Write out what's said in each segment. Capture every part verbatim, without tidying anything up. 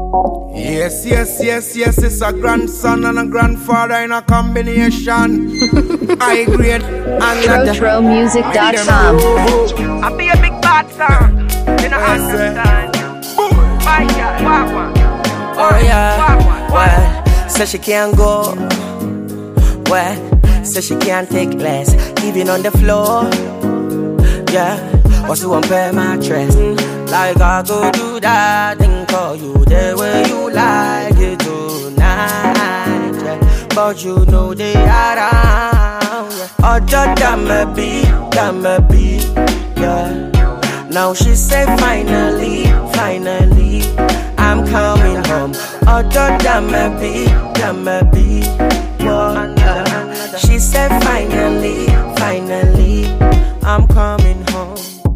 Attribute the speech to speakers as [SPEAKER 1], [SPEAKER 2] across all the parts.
[SPEAKER 1] Yes, yes, yes, yes, it's a grandson and a grandfather in a combination. I grade and
[SPEAKER 2] Trotro Music dot com.
[SPEAKER 3] I be a big bad song. You know understand. My God, walk one.
[SPEAKER 4] Oh yeah, well, so she can't go. Well, so she can't take less. Even on the floor. Yeah, what's you on pay my dress? Like I go do that thing for you the way you like it tonight. Yeah. But you know they are around. Yeah. Other than me be, than me be. Yeah. Now she say finally, finally, I'm coming home. Other than me be, than me be. Yeah. She said finally, finally, I'm coming home.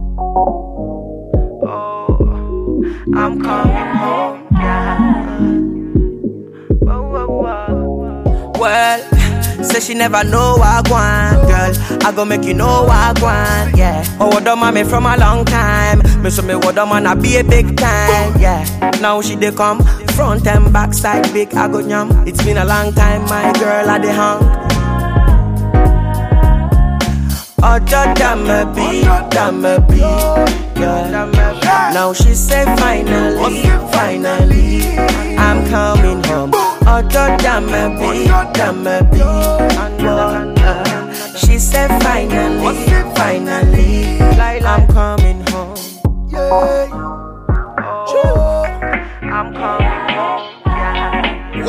[SPEAKER 4] I'm coming home, yeah. Whoa, whoa, whoa. Well, say she never know I want, girl. I go make you know I want, yeah. Oh, what the man me from a long time. Me so me what the man I be a big time, yeah. Now she dey come front and back side big I go nyam. It's been a long time, my girl I dey hung. Other than me be, than me be, yeah. Now she say finally, finally, I'm coming home. Other than me be, than me be, yeah. She say finally, finally, I'm coming home. Oh, I'm coming home, yeah.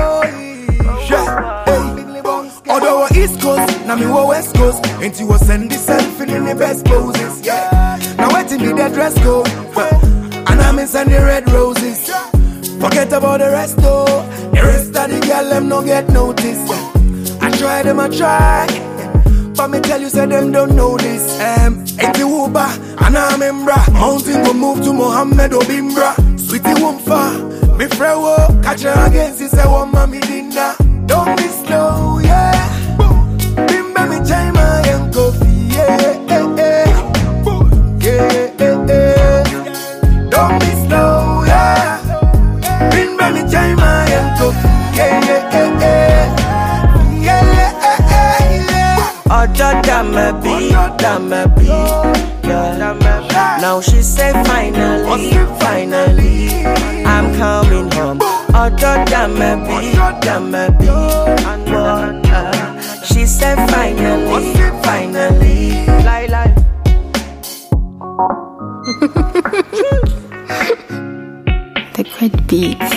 [SPEAKER 1] Although we're East Coast, now me we're West Coast. And you will send this selfie in the best poses, yeah. Now waiting me the dress code, and I'm in send the red roses. Forget about the rest though. The rest of the girl them no get noticed. I try them, I try, but me tell you say them don't know this. Um, it's the Uber, and I'm in bra. Mountain go move to Mohammed Obimbra. Sweetie Wumfa, me frewo, catch her again, she say one mommy dinner. Don't be slow, yeah. Bimba me chima and coffee, yeah, eh, eh. Yeah, eh, eh. Don't be slow, yeah. Bimba me chima and coffee, yeah, yeah, eh, eh. Yeah, eh, eh, yeah.
[SPEAKER 4] Other than me be, than me be, yeah. Now she say finally, finally, I'm coming home. Other than me be, than me be, yeah. She said finally, finally, lie, lie.
[SPEAKER 2] The great beats.